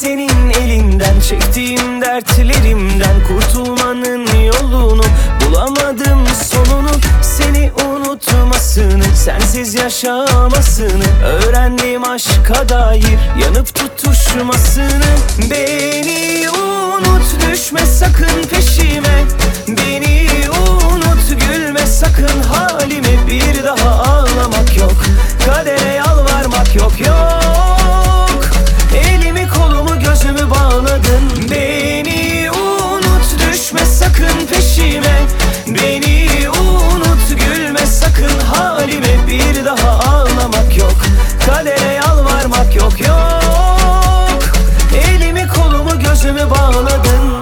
senin elinden, çektiğim dertlerimden kurtulmanın yolunu bulamadım sonunu. Seni unutmasını, sensiz yaşamasını öğrendim aşka dair yanıp tutuşmasını. Beni unut, düşme sakın peşime. Beni unut, gülme sakın halime. Bir daha ağlamak yok, kadere yalvarmak yok yok. Elimi kolumu gözümü bağladın. Beni unut, düşme sakın peşime. Beni unut, gülme sakın halime. Bir daha ağlamak yok, kadere yalvarmak yok yok. Elimi kolumu gözümü bağladın.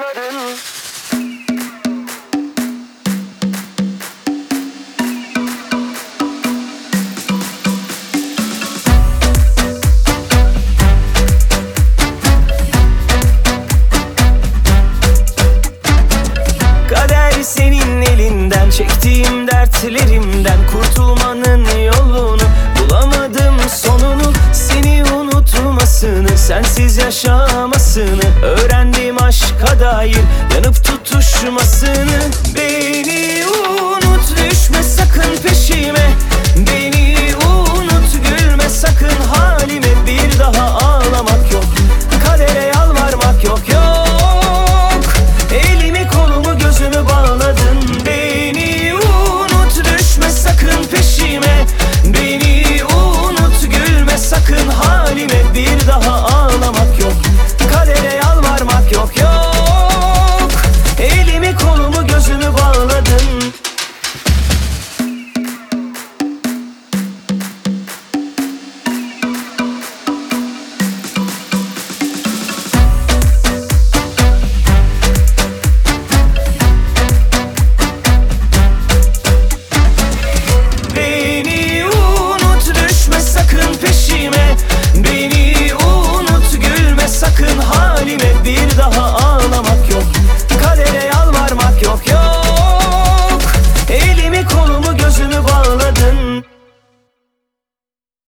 Senin elinden, çektiğim dertlerimden kurtulmanın yolunu bulamadım sonunu. Seni unutmasını, sensiz yaşamasını öğrendim aşka dair yanıp tutuşmasını. Beni unut, düşme sakın peşime. Beni unut, gülme sakın halime. Bir daha ağlamak yok, kadere yalvarmak yok yok. Elimi kolumu gözümü bağladın. Beni unut, düşme sakın peşime. Beni unut, gülme sakın halime. Bir daha